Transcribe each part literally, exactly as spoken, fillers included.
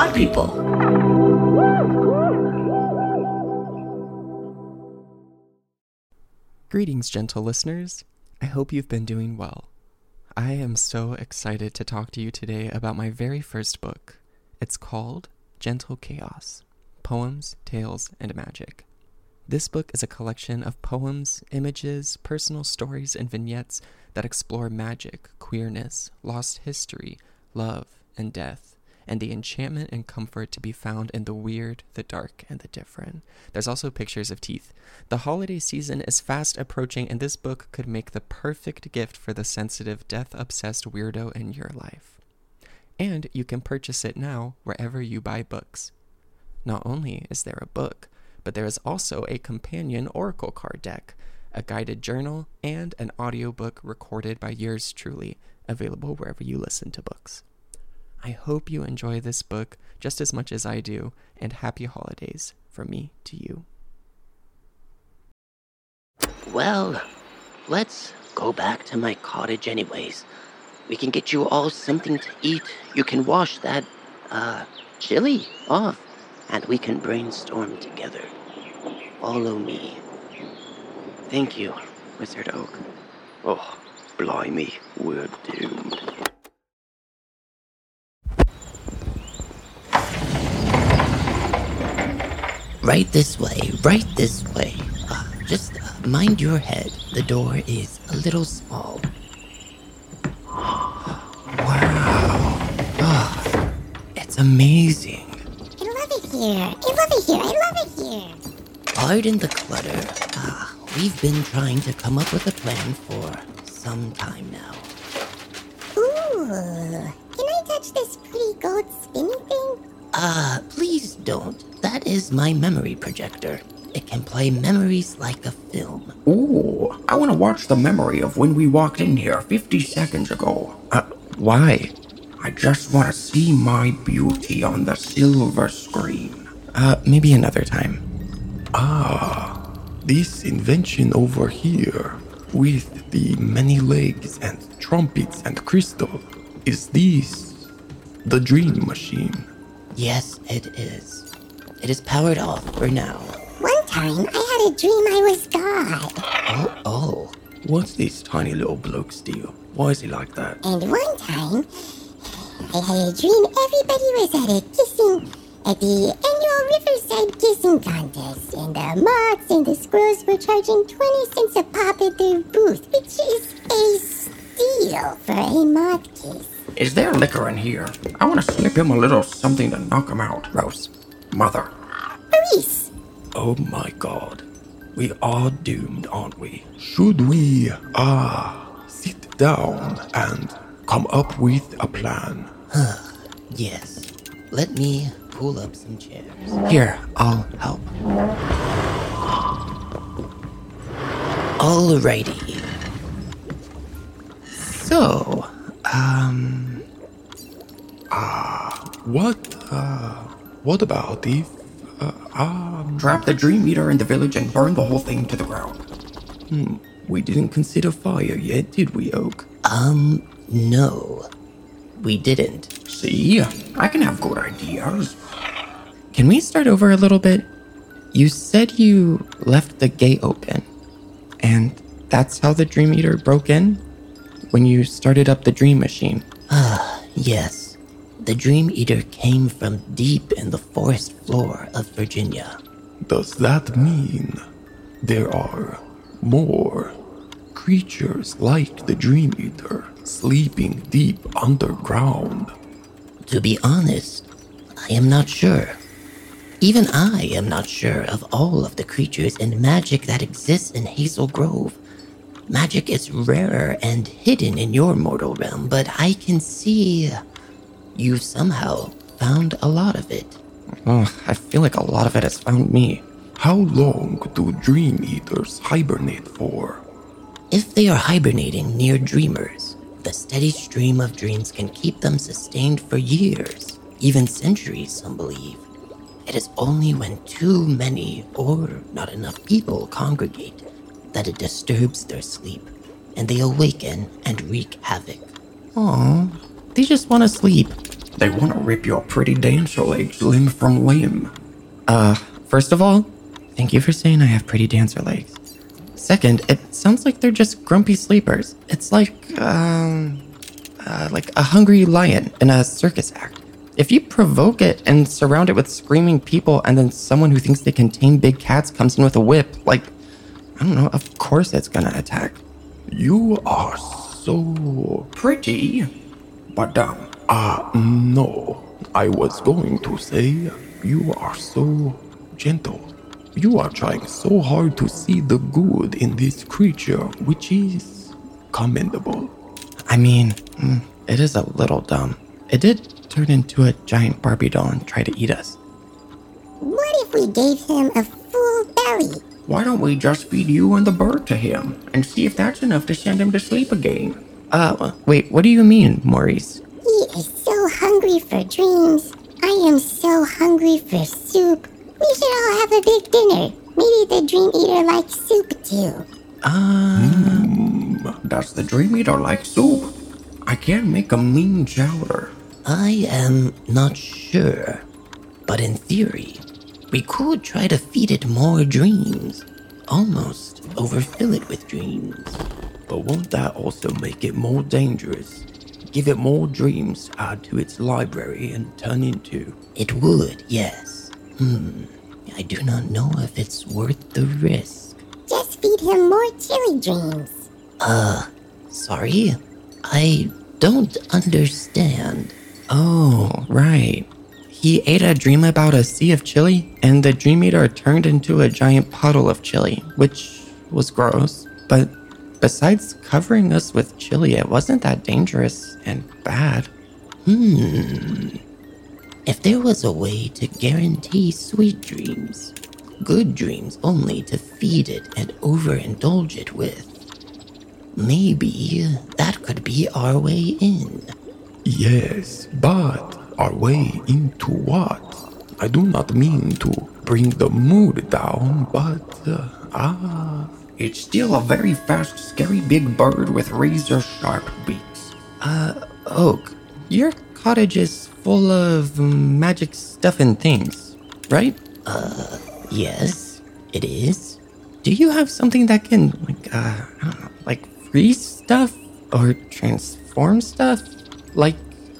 Pod People. Greetings, gentle listeners. I hope you've been doing well. I am so excited to talk to you today about my very first book. It's called Gentle Chaos: Poems, Tales, and Magic. This book is a collection of poems, images, personal stories, and vignettes that explore magic, queerness, lost history, love, and death, and the enchantment and comfort to be found in the weird, the dark, and the different. There's also pictures of teeth. The holiday season is fast approaching, and this book could make the perfect gift for the sensitive, death-obsessed weirdo in your life. And you can purchase it now wherever you buy books. Not only is there a book, but there is also a companion oracle card deck, a guided journal, and an audiobook recorded by yours truly, available wherever you listen to books. I hope you enjoy this book just as much as I do, and happy holidays from me to you. Well, let's go back to my cottage anyways. We can get you all something to eat. You can wash that, uh, chili off, and we can brainstorm together. Follow me. Thank you, Wizard Oak. Oh, blimey, we're doomed. Right this way, right this way. Uh, just uh, mind your head. The door is a little small. Wow. Oh, it's amazing. I love it here. I love it here. I love it here. Pardon the clutter. Ah, we've been trying to come up with a plan for some time now. Ooh. Can I touch this pretty gold spinny thing? Ah, uh, please don't. That is my memory projector. It can play memories like a film. Ooh, I want to watch the memory of when we walked in here fifty seconds ago. Uh, why? I just want to see my beauty on the silver screen. Uh, maybe another time. Ah, this invention over here, with the many legs and trumpets and crystal, is this the dream machine? Yes, it is. It is powered off for now. One time, I had a dream I was God. Oh, oh. What's this tiny little bloke steal? Why is he like that? And one time, I had a dream everybody was at a kissing, at the annual Riverside Kissing Contest, and the moths and the squirrels were charging twenty cents a pop at their booth, which is a steal for a moth kiss. Is there liquor in here? I want to slip him a little something to knock him out. Rose. Mother. Maurice. Oh my god. We are doomed, aren't we? Should we, ah, uh, sit down and come up with a plan? Yes. Let me pull up some chairs. Here, I'll help. Alrighty. So, um... Ah, uh, what, uh, what about if, uh, um... Trap the Dream Eater in the village and burn the whole thing to the ground. Hmm, we didn't consider fire yet, did we, Oak? Um, no. We didn't. See? I can have good ideas. Can we start over a little bit? You said you left the gate open, and that's how the Dream Eater broke in? When you started up the dream machine? Ah, yes. The Dream Eater came from deep in the forest floor of Virginia. Does that mean there are more creatures like the Dream Eater sleeping deep underground? To be honest, I am not sure. Even I am not sure of all of the creatures and magic that exists in Hazel Grove. Magic is rarer and hidden in your mortal realm, but I can see you somehow found a lot of it. Oh, I feel like a lot of it has found me. How long do Dream Eaters hibernate for? If they are hibernating near dreamers, the steady stream of dreams can keep them sustained for years, even centuries, some believe. It is only when too many or not enough people congregate that it disturbs their sleep, and they awaken and wreak havoc. Aw, they just want to sleep. They want to rip your pretty dancer legs limb from limb. Uh, first of all, thank you for saying I have pretty dancer legs. Second, it sounds like they're just grumpy sleepers. It's like, um, uh, like a hungry lion in a circus act. If you provoke it and surround it with screaming people and then someone who thinks they can tame big cats comes in with a whip, like, I don't know, of course it's gonna attack. You are so... Pretty, but dumb. Ah, uh, no. I was going to say, you are so gentle. You are trying so hard to see the good in this creature, which is commendable. I mean, it is a little dumb. It did turn into a giant Barbie doll and try to eat us. What if we gave him a full belly? Why don't we just feed you and the bird to him and see if that's enough to send him to sleep again? Uh, wait, what do you mean, Maurice? He is so hungry for dreams. I am so hungry for soup. We should all have a big dinner. Maybe the Dream Eater likes soup too. Uh... Mm, does the Dream Eater like soup? I can make a mean chowder. I am not sure, but in theory, we could try to feed it more dreams. Almost overfill it with dreams. But won't that also make it more dangerous? Give it more dreams to add to its library and turn into... It would, yes. Hmm, I do not know if it's worth the risk. Just feed him more chili dreams. Uh, sorry? I don't understand. Oh, right. He ate a dream about a sea of chili, and the Dream Eater turned into a giant puddle of chili, which was gross. But besides covering us with chili, it wasn't that dangerous and bad. Hmm. If there was a way to guarantee sweet dreams, good dreams only to feed it and overindulge it with, maybe that could be our way in. Yes, but our way into what? I do not mean to bring the mood down, but, uh, ah... It's still a very fast, scary big bird with razor-sharp beaks. Uh, Oak, your cottage is full of magic stuff and things, right? Uh, yes, it is. Do you have something that can, like, uh, I don't know, like freeze stuff or transform stuff? Like,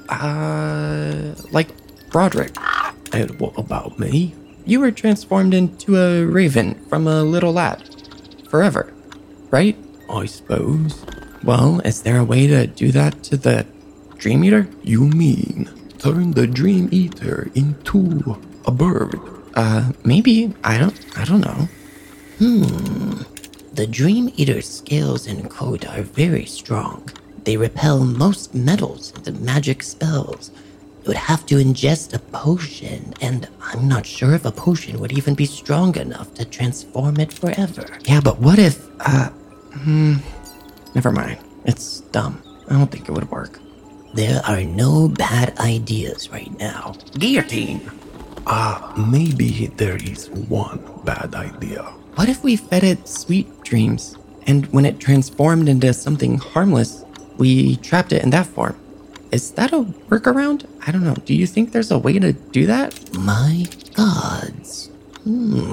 uh, like Broderick. And what about me? You were transformed into a raven from a little lad. Forever, right? I suppose. Well, is there a way to do that to the Dream Eater? You mean turn the Dream Eater into a bird? Uh, maybe. I don't, I don't know. Hmm. The Dream Eater's scales and coat are very strong. They repel most metals and magic spells. You would have to ingest a potion, and I'm not sure if a potion would even be strong enough to transform it forever. Yeah, but what if, uh, hmm, never mind. It's dumb. I don't think it would work. There are no bad ideas right now. Guillotine! Ah, uh, maybe there is one bad idea. What if we fed it sweet dreams, and when it transformed into something harmless, we trapped it in that form? Is that a workaround? I don't know. Do you think there's a way to do that? My gods. Hmm.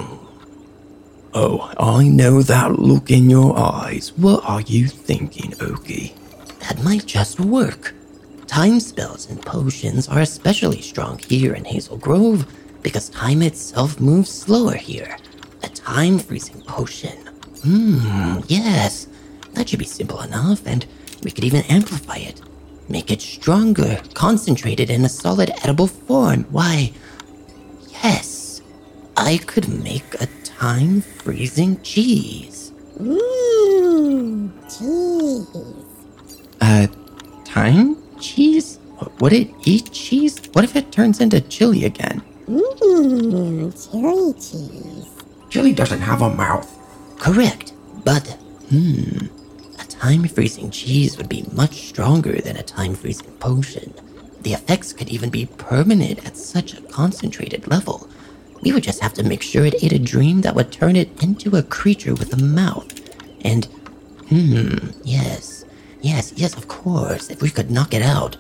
Oh, I know that look in your eyes. What are you thinking, Okie? That might just work. Time spells and potions are especially strong here in Hazel Grove because time itself moves slower here. A time-freezing potion. Hmm, yes. That should be simple enough, and we could even amplify it. Make it stronger, concentrated in a solid edible form. Why, yes, I could make a time-freezing cheese. Mmm, cheese. Uh, time cheese? Would it eat cheese? What if it turns into chili again? Mmm, chili cheese. Chili doesn't have a mouth. Correct, but, hmm, a time-freezing cheese would be much stronger than a time-freezing potion. The effects could even be permanent at such a concentrated level. We would just have to make sure it ate a dream that would turn it into a creature with a mouth. And, hmm, yes, yes, yes, of course, if we could knock it out.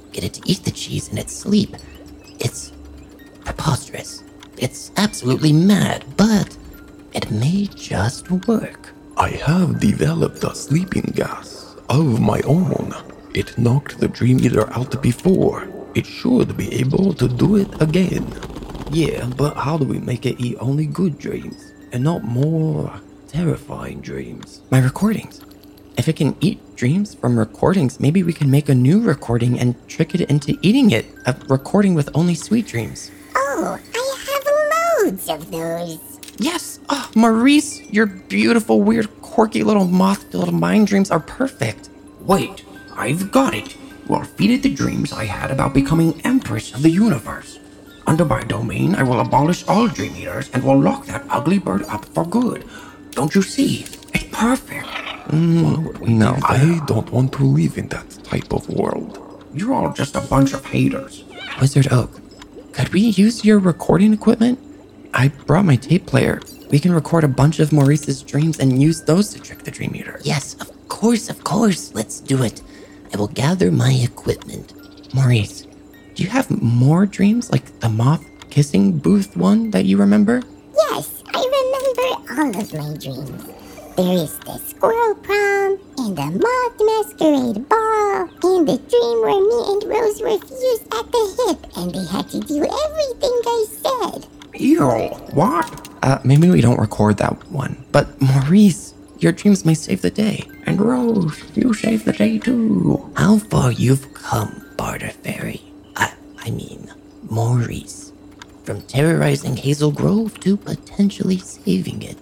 get it to eat the cheese in its sleep. It's preposterous. It's absolutely mad, but it may just work. I have developed a sleeping gas of my own. It knocked the Dream Eater out before. It should be able to do it again. Yeah, but how do we make it eat only good dreams and not more terrifying dreams? My recordings. If it can eat dreams from recordings, maybe we can make a new recording and trick it into eating it. A recording with only sweet dreams. Oh, I have loads of those. Yes! Oh, Maurice, your beautiful, weird, quirky little moth-filled mind dreams are perfect. Wait, I've got it. We'll feed it the dreams I had about becoming Empress of the Universe. Under my domain, I will abolish all Dream Eaters and will lock that ugly bird up for good. Don't you see? It's perfect. Mm, no. I don't want to live in that type of world. You're all just a bunch of haters. Wizard Oak, could we use your recording equipment? I brought my tape player. We can record a bunch of Maurice's dreams and use those to trick the Dream Eater. Yes, of course, of course. Let's do it. I will gather my equipment. Maurice, do you have more dreams like the moth kissing booth one that you remember? Yes, I remember all of my dreams. There is the squirrel prom, and the moth masquerade ball, and the dream where me and Rose were fused at the hip, and they had to do everything I said. Ew, what? Uh, maybe we don't record that one. But Maurice, your dreams may save the day. And Rose, you saved the day too. How far you've come, Barter Fairy. I, I mean, Maurice. From terrorizing Hazel Grove to potentially saving it.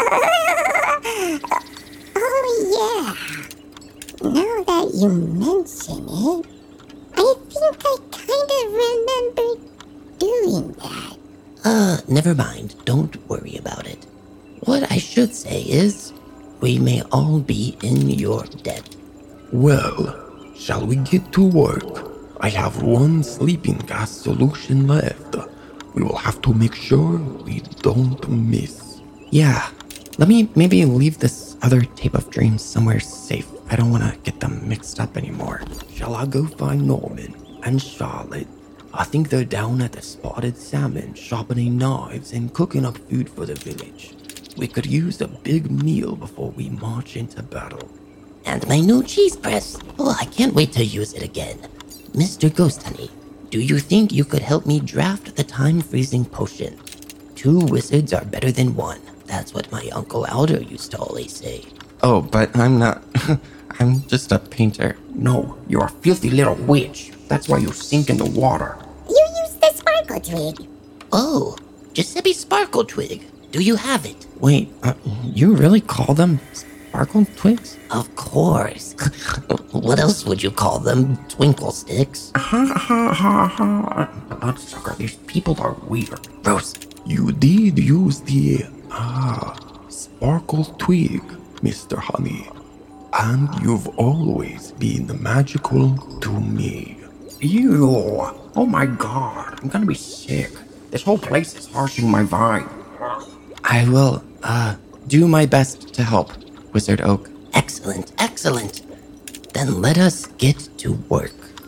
Oh yeah. Now that you mention it, I think I kind of remember doing that. Uh, never mind. Don't worry about it. What I should say is, we may all be in your debt. Well, shall we get to work? I have one sleeping gas solution left. We will have to make sure we don't miss. Yeah, let me maybe leave this other tape of dreams somewhere safe. I don't want to get them mixed up anymore. Shall I go find Norman and Charlotte? I think they're down at the Spotted Salmon, sharpening knives and cooking up food for the village. We could use a big meal before we march into battle. And my new cheese press. Oh, I can't wait to use it again. Mister Ghost Honey, do you think you could help me draft the time-freezing potion? Two wizards are better than one. That's what my Uncle Aldo used to always say. Oh, but I'm not... I'm just a painter. No, you're a filthy little witch. That's why you sink in the water. You used the sparkle twig. Oh, Giuseppe Sparkle Twig. Do you have it? Wait, uh, you really call them sparkle twigs? Of course. What else would you call them? Twinkle sticks? Ha ha ha ha. Bloodsucker, these people are weird. Rose. You did use the, ah, sparkle twig, Mister Honey. And you've always been magical to me. Ew. Oh my god, I'm gonna be sick. This whole place is harshing my vibe. I will, uh, do my best to help, Wizard Oak. Excellent, excellent. Then let us get to work.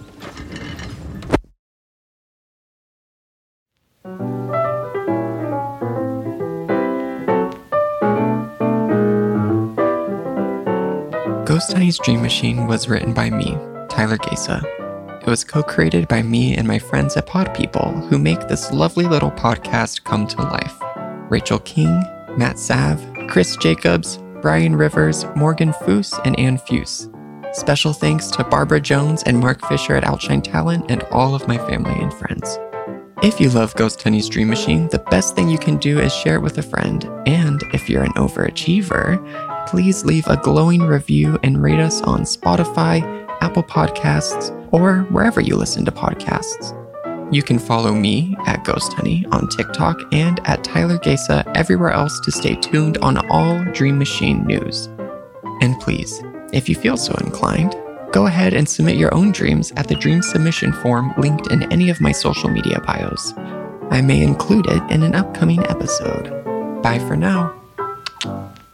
Ghost Honey's Dream Machine was written by me, Tyler Gesa. It was co-created by me and my friends at Pod People, who make this lovely little podcast come to life. Rachel King, Matt Sav, Chris Jacobs, Brian Rivers, Morgan Foose, and Ann Fuse. Special thanks to Barbara Jones and Mark Fisher at Outshine Talent and all of my family and friends. If you love Ghost Honey's Dream Machine, the best thing you can do is share it with a friend. And if you're an overachiever, please leave a glowing review and rate us on Spotify, Apple Podcasts, or wherever you listen to podcasts. You can follow me at Ghost Honey on TikTok and at Tyler Gesa everywhere else to stay tuned on all Dream Machine news. And please, if you feel so inclined, go ahead and submit your own dreams at the dream submission form linked in any of my social media bios. I may include it in an upcoming episode. Bye for now.